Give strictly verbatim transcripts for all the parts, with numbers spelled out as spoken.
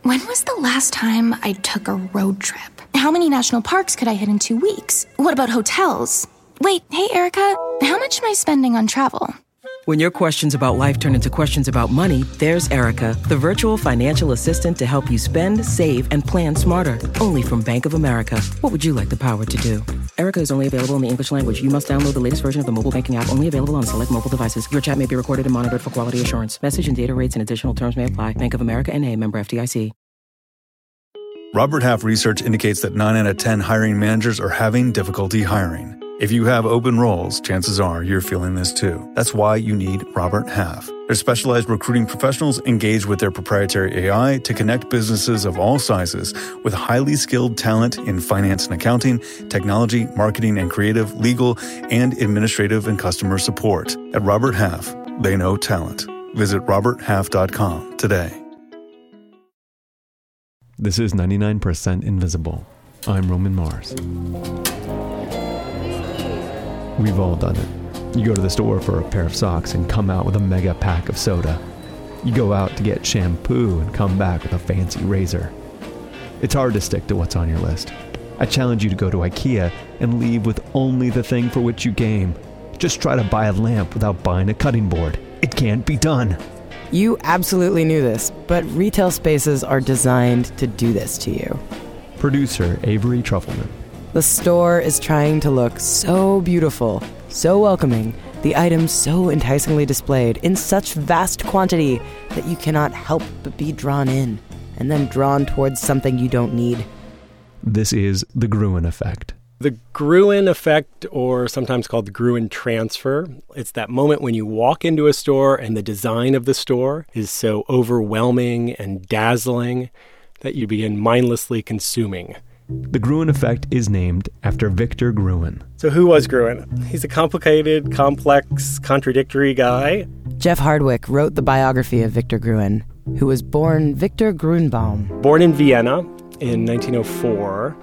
When was the last time I took a road trip? How many national parks could I hit in two weeks? What about hotels? Wait, hey, Erica, how much am I spending on travel? When your questions about life turn into questions about money, there's Erica, the virtual financial assistant to help you spend, save, and plan smarter. Only from Bank of America. What would you like the power to do? Erica is only available in the English language. You must download the latest version of the mobile banking app, only available on select mobile devices. Your chat may be recorded and monitored for quality assurance. Message and data rates and additional terms may apply. Bank of America N A, member F D I C. Robert Half research indicates that nine out of ten hiring managers are having difficulty hiring. If you have open roles, chances are you're feeling this too. That's why you need Robert Half. Their specialized recruiting professionals engage with their proprietary A I to connect businesses of all sizes with highly skilled talent in finance and accounting, technology, marketing and creative, legal, and administrative and customer support. At Robert Half, they know talent. Visit robert half dot com today. This is ninety-nine percent Invisible. I'm Roman Mars. We've all done it. You go to the store for a pair of socks and come out with a mega pack of soda. You go out to get shampoo and come back with a fancy razor. It's hard to stick to what's on your list. I challenge you to go to IKEA and leave with only the thing for which you came. Just try to buy a lamp without buying a cutting board. It can't be done. You absolutely knew this, but retail spaces are designed to do this to you. Producer Avery Trufelman. The store is trying to look so beautiful, so welcoming, the items so enticingly displayed in such vast quantity that you cannot help but be drawn in, and then drawn towards something you don't need. This is the Gruen effect. The Gruen effect, or sometimes called the Gruen transfer, it's that moment when you walk into a store and the design of the store is so overwhelming and dazzling that you begin mindlessly consuming. The Gruen effect is named after Victor Gruen. So who was Gruen? He's a complicated, complex, contradictory guy. Jeff Hardwick wrote the biography of Victor Gruen, who was born Victor Grunbaum. Born in Vienna in nineteen oh four,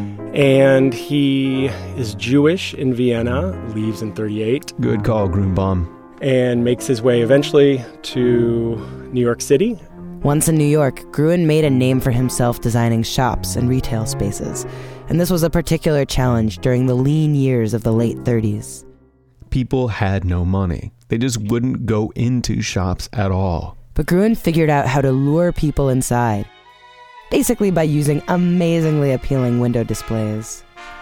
and he is Jewish in Vienna, leaves in thirty-eight. Good call, Grunbaum. And makes his way eventually to New York City. Once in New York, Gruen made a name for himself designing shops and retail spaces, and this was a particular challenge during the lean years of the late thirties. People had no money. They just wouldn't go into shops at all. But Gruen figured out how to lure people inside, basically by using amazingly appealing window displays.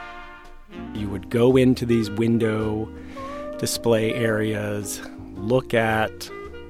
You would go into these window display areas, look at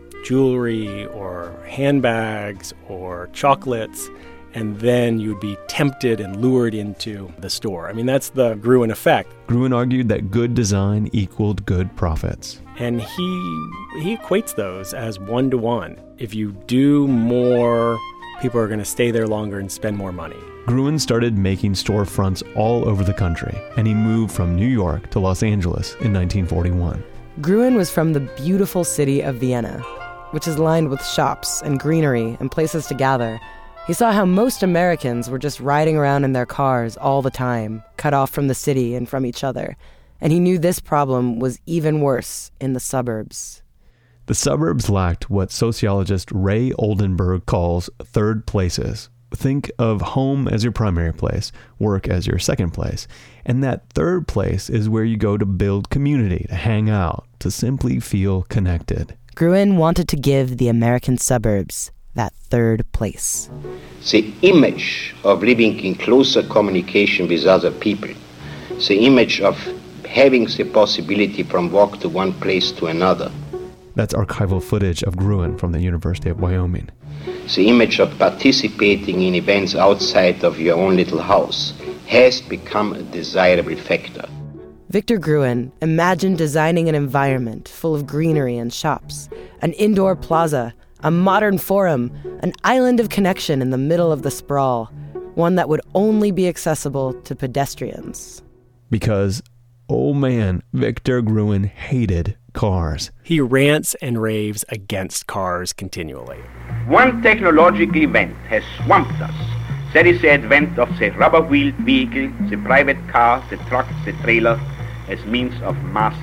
jewelry or handbags or chocolates, and then you'd be tempted and lured into the store. I mean, that's the Gruen effect. Gruen argued that good design equaled good profits. And he he equates those as one-to-one. If you do more, people are going to stay there longer and spend more money. Gruen started making storefronts all over the country, and he moved from New York to Los Angeles in nineteen forty-one. Gruen was from the beautiful city of Vienna, which is lined with shops and greenery and places to gather. He saw how most Americans were just riding around in their cars all the time, cut off from the city and from each other. And he knew this problem was even worse in the suburbs. The suburbs lacked what sociologist Ray Oldenburg calls third places. Think of home as your primary place, work as your second place. And that third place is where you go to build community, to hang out, to simply feel connected. Gruen wanted to give the American suburbs that third place. The image of living in closer communication with other people, the image of having the possibility from walk to one place to another. That's archival footage of Gruen from the University of Wyoming. The image of participating in events outside of your own little house has become a desirable factor. Victor Gruen imagined designing an environment full of greenery and shops, an indoor plaza, a modern forum, an island of connection in the middle of the sprawl, one that would only be accessible to pedestrians. Because, oh man, Victor Gruen hated cars. He rants and raves against cars continually. One technological event has swamped us. That is the advent of the rubber-wheeled vehicle, the private car, the truck, the trailer, as means of mass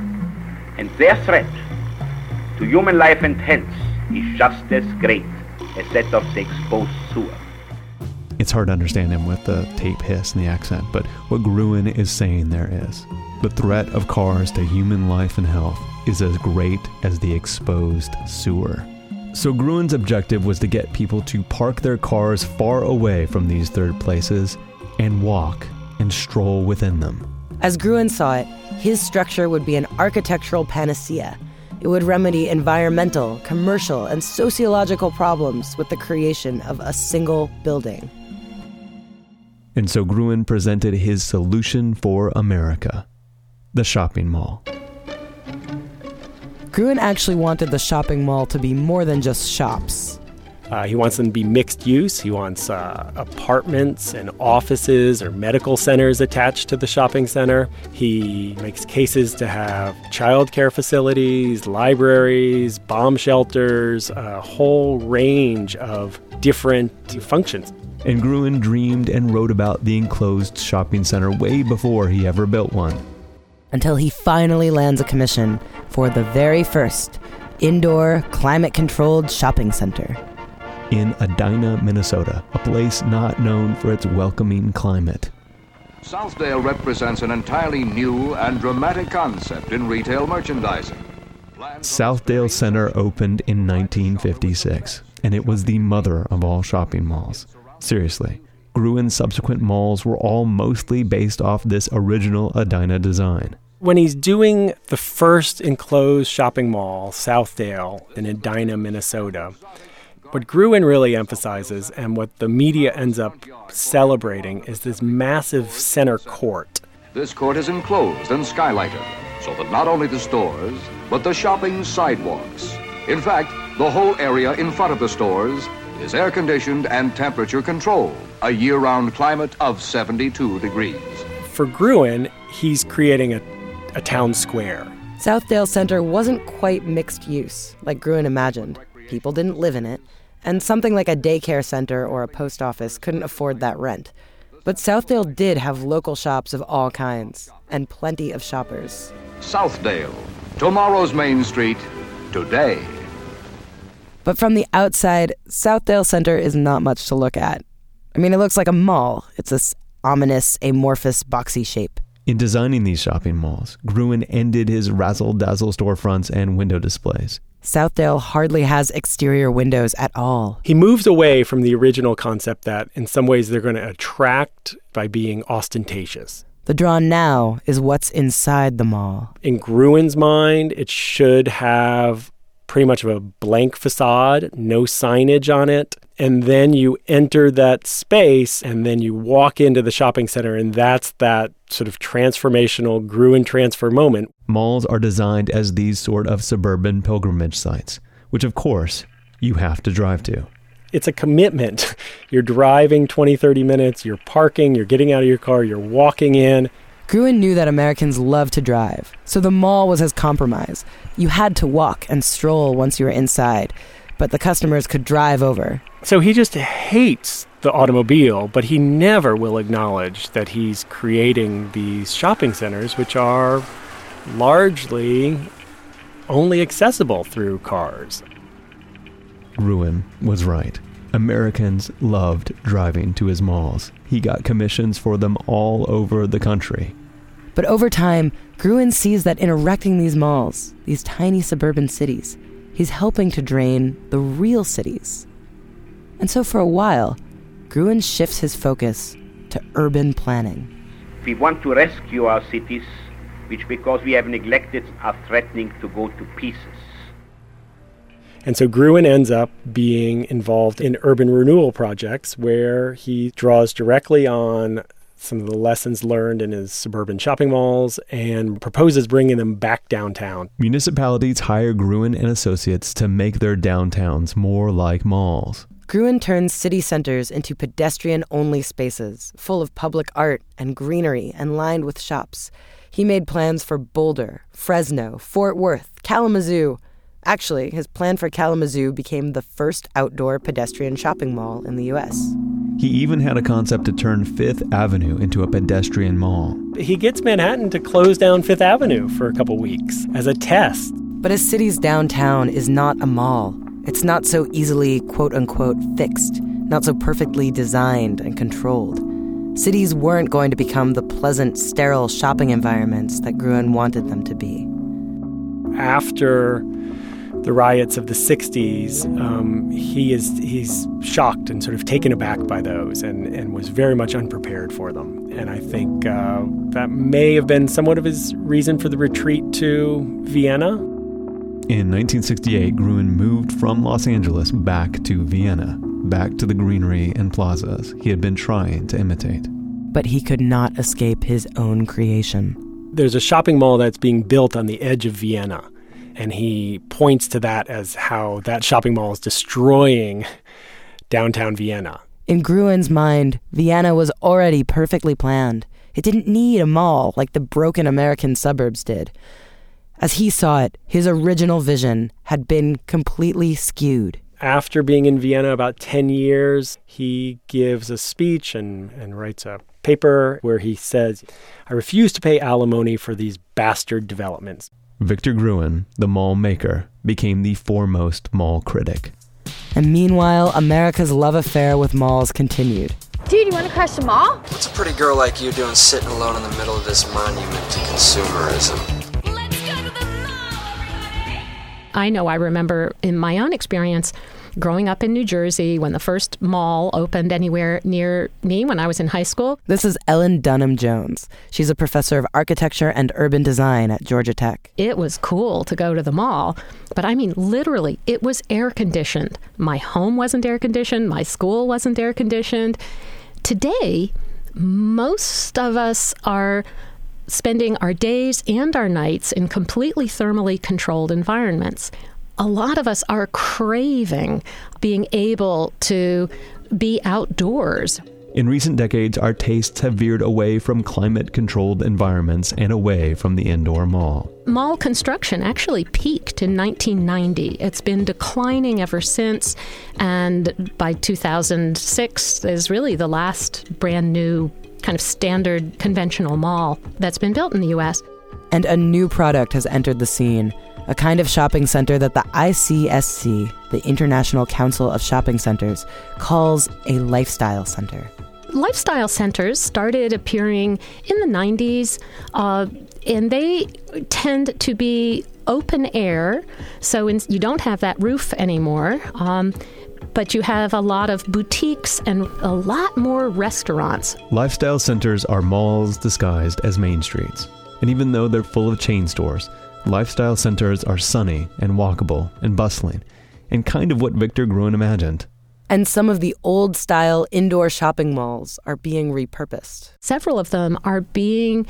transportation. And their threat to human life and health is just as great as that of the exposed sewer. It's hard to understand him with the tape hiss and the accent, but what Gruen is saying there is, the threat of cars to human life and health is as great as the exposed sewer. So Gruen's objective was to get people to park their cars far away from these third places and walk and stroll within them. As Gruen saw it, his structure would be an architectural panacea. It would remedy environmental, commercial, and sociological problems with the creation of a single building. And so Gruen presented his solution for America, the shopping mall. Gruen actually wanted the shopping mall to be more than just shops. Uh, he wants them to be mixed use. He wants uh, apartments and offices or medical centers attached to the shopping center. He makes cases to have childcare facilities, libraries, bomb shelters, a whole range of different functions. And Gruen dreamed and wrote about the enclosed shopping center way before he ever built one. Until he finally lands a commission for the very first indoor, climate-controlled shopping center. In Edina, Minnesota, a place not known for its welcoming climate. Southdale represents an entirely new and dramatic concept in retail merchandising. Southdale Center opened in nineteen fifty-six, and it was the mother of all shopping malls. Seriously, Gruen's subsequent malls were all mostly based off this original Edina design. When he's doing the first enclosed shopping mall, Southdale, in Edina, Minnesota, what Gruen really emphasizes and what the media ends up celebrating is this massive center court. This court is enclosed and skylighted, so that not only the stores, but the shopping sidewalks. In fact, the whole area in front of the stores is air-conditioned and temperature-controlled, a year-round climate of seventy-two degrees. For Gruen, he's creating a, a town square. Southdale Center wasn't quite mixed use, like Gruen imagined. People didn't live in it, and something like a daycare center or a post office couldn't afford that rent. But Southdale did have local shops of all kinds, and plenty of shoppers. Southdale, tomorrow's Main Street, today. But from the outside, Southdale Center is not much to look at. I mean, it looks like a mall. It's this ominous, amorphous, boxy shape. In designing these shopping malls, Gruen ended his razzle-dazzle storefronts and window displays. Southdale hardly has exterior windows at all. He moves away from the original concept that in some ways they're going to attract by being ostentatious. The draw now is what's inside the mall. In Gruen's mind, it should have pretty much of a blank facade, no signage on it. And then you enter that space and then you walk into the shopping center, and that's that sort of transformational Gruen transfer moment. Malls are designed as these sort of suburban pilgrimage sites, which of course you have to drive to. It's a commitment. You're driving twenty, thirty minutes, you're parking, you're getting out of your car, you're walking in. Gruen knew that Americans love to drive, so the mall was his compromise. You had to walk and stroll once you were inside, but the customers could drive over. So he just hates the automobile, but he never will acknowledge that he's creating these shopping centers, which are largely only accessible through cars. Gruen was right. Americans loved driving to his malls. He got commissions for them all over the country. But over time, Gruen sees that in erecting these malls, these tiny suburban cities, he's helping to drain the real cities. And so for a while, Gruen shifts his focus to urban planning. We want to rescue our cities, which because we have neglected are threatening to go to pieces. And so Gruen ends up being involved in urban renewal projects where he draws directly on some of the lessons learned in his suburban shopping malls and proposes bringing them back downtown. Municipalities hire Gruen and associates to make their downtowns more like malls. Gruen turns city centers into pedestrian-only spaces, full of public art and greenery and lined with shops. He made plans for Boulder, Fresno, Fort Worth, Kalamazoo. Actually, his plan for Kalamazoo became the first outdoor pedestrian shopping mall in the U S. He even had a concept to turn Fifth Avenue into a pedestrian mall. He gets Manhattan to close down Fifth Avenue for a couple weeks as a test. But his city's downtown is not a mall. It's not so easily, quote-unquote, fixed, not so perfectly designed and controlled. Cities weren't going to become the pleasant, sterile shopping environments that Gruen wanted them to be. After the riots of the sixties, um, he is he's shocked and sort of taken aback by those and, and was very much unprepared for them. And I think uh, that may have been somewhat of his reason for the retreat to Vienna. In nineteen sixty-eight, Gruen moved from Los Angeles back to Vienna, back to the greenery and plazas he had been trying to imitate. But he could not escape his own creation. There's a shopping mall that's being built on the edge of Vienna, and he points to that as how that shopping mall is destroying downtown Vienna. In Gruen's mind, Vienna was already perfectly planned. It didn't need a mall like the broken American suburbs did. As he saw it, his original vision had been completely skewed. After being in Vienna about ten years, he gives a speech and, and writes a paper where he says, "I refuse to pay alimony for these bastard developments." Victor Gruen, the mall maker, became the foremost mall critic. And meanwhile, America's love affair with malls continued. Dude, you want to crash the mall? What's a pretty girl like you doing sitting alone in the middle of this monument to consumerism? I know I remember in my own experience growing up in New Jersey when the first mall opened anywhere near me when I was in high school. This is Ellen Dunham Jones. She's a professor of architecture and urban design at Georgia Tech. It was cool to go to the mall, but I mean, literally, it was air conditioned. My home wasn't air conditioned. My school wasn't air conditioned. Today, most of us are spending our days and our nights in completely thermally controlled environments. A lot of us are craving being able to be outdoors. In recent decades, our tastes have veered away from climate-controlled environments and away from the indoor mall. Mall construction actually peaked in nineteen ninety. It's been declining ever since, and by two thousand six is really the last brand new kind of standard conventional mall that's been built in the U S. And a new product has entered the scene, a kind of shopping center that the I C S C, the International Council of Shopping Centers, calls a lifestyle center. Lifestyle centers started appearing in the nineties, uh, and they tend to be open air, so in, you don't have that roof anymore. Um, But you have a lot of boutiques and a lot more restaurants. Lifestyle centers are malls disguised as main streets. And even though they're full of chain stores, lifestyle centers are sunny and walkable and bustling, and kind of what Victor Gruen imagined. And some of the old-style indoor shopping malls are being repurposed. Several of them are being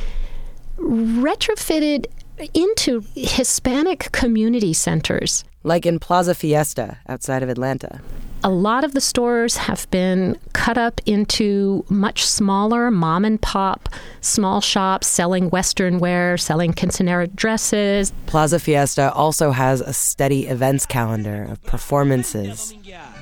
retrofitted into Hispanic community centers. Like in Plaza Fiesta outside of Atlanta. A lot of the stores have been cut up into much smaller mom and pop small shops selling Western wear, selling quinceanera dresses. Plaza Fiesta also has a steady events calendar of performances.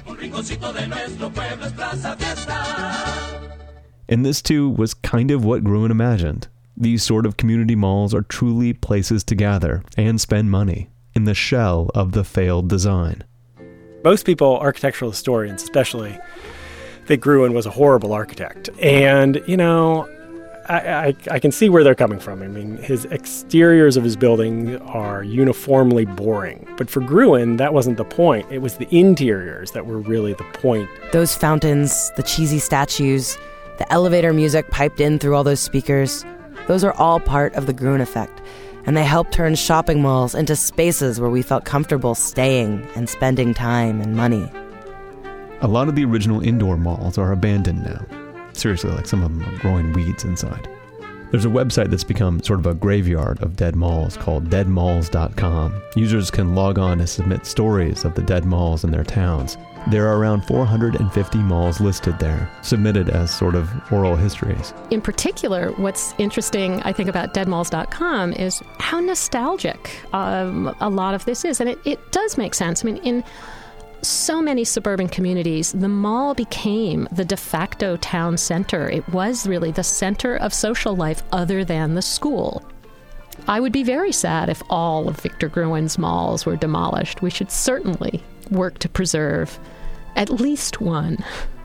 And this too was kind of what Gruen imagined. These sort of community malls are truly places to gather and spend money in the shell of the failed design. Most people, architectural historians especially, think Gruen was a horrible architect. And, you know, I, I, I can see where they're coming from. I mean, his exteriors of his building are uniformly boring. But for Gruen, that wasn't the point. It was the interiors that were really the point. Those fountains, the cheesy statues, the elevator music piped in through all those speakers, those are all part of the Gruen effect. And they helped turn shopping malls into spaces where we felt comfortable staying and spending time and money. A lot of the original indoor malls are abandoned now. Seriously, like some of them are growing weeds inside. There's a website that's become sort of a graveyard of dead malls called dead malls dot com. Users can log on and submit stories of the dead malls in their towns. There are around four hundred fifty malls listed there, submitted as sort of oral histories. In particular, what's interesting, I think, about dead malls dot com is how nostalgic um, a lot of this is. And it, it does make sense. I mean, in so many suburban communities, the mall became the de facto town center. It was really the center of social life other than the school. I would be very sad if all of Victor Gruen's malls were demolished. We should certainly work to preserve at least one.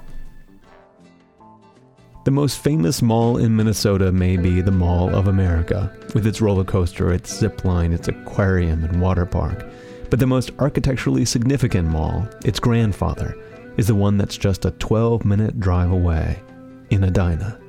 The most famous mall in Minnesota may be the Mall of America, with its roller coaster, its zip line, its aquarium and water park. But the most architecturally significant mall, its grandfather, is the one that's just a twelve-minute drive away, in Edina.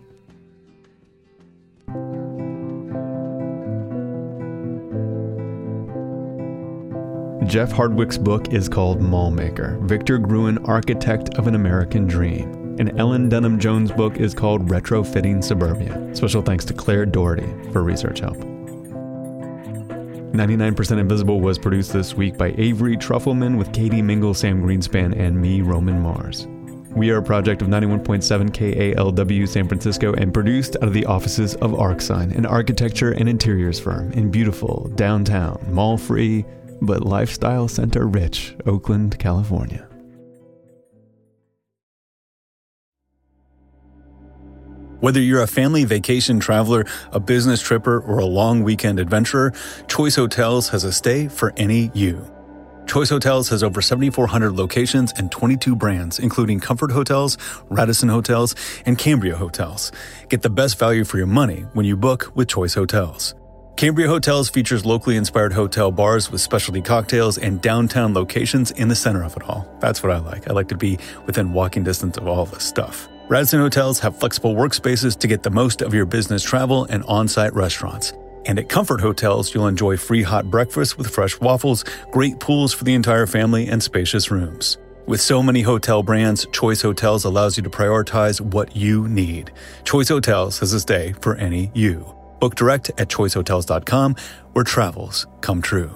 Jeff Hardwick's book is called Mallmaker, Victor Gruen, Architect of an American Dream. And Ellen Dunham Jones' book is called Retrofitting Suburbia. Special thanks to Claire Doherty for research help. ninety-nine percent Invisible was produced this week by Avery Trufelman with Katie Mingle, Sam Greenspan, and me, Roman Mars. We are a project of ninety-one point seven K A L W San Francisco and produced out of the offices of ArcSign, an architecture and interiors firm in beautiful, downtown, mall-free, but lifestyle center-rich Oakland, California. Whether you're a family vacation traveler, a business tripper, or a long weekend adventurer, Choice Hotels has a stay for any you. Choice Hotels has over seventy-four hundred locations and twenty-two brands, including Comfort Hotels, Radisson Hotels, and Cambria Hotels. Get the best value for your money when you book with Choice Hotels. Cambria Hotels features locally inspired hotel bars with specialty cocktails and downtown locations in the center of it all. That's what I like. I like to be within walking distance of all this stuff. Radisson Hotels have flexible workspaces to get the most of your business travel and on-site restaurants. And at Comfort Hotels, you'll enjoy free hot breakfast with fresh waffles, great pools for the entire family, and spacious rooms. With so many hotel brands, Choice Hotels allows you to prioritize what you need. Choice Hotels has a stay for any you. Book direct at choice hotels dot com, where travels come true.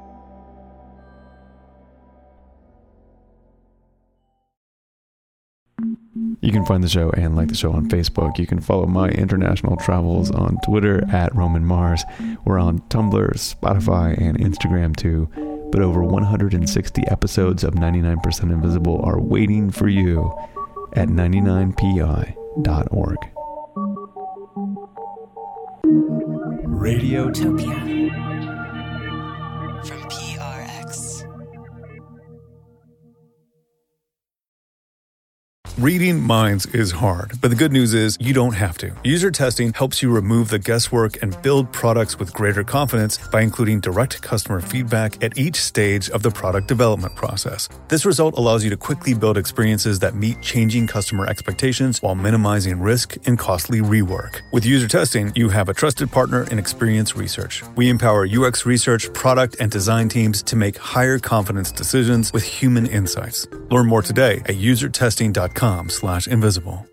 You can find the show and like the show on Facebook. You can follow my international travels on Twitter at Roman Mars. We're on Tumblr, Spotify, and Instagram too. But over one hundred sixty episodes of ninety-nine percent Invisible are waiting for you at ninety-nine P I dot org. Radiotopia from P R X. Reading minds is hard, but the good news is you don't have to. User testing helps you remove the guesswork and build products with greater confidence by including direct customer feedback at each stage of the product development process. This result allows you to quickly build experiences that meet changing customer expectations while minimizing risk and costly rework. With user testing, you have a trusted partner in Experience Research. We empower U X research, product, and design teams to make higher confidence decisions with human insights. Learn more today at user testing dot com slash invisible.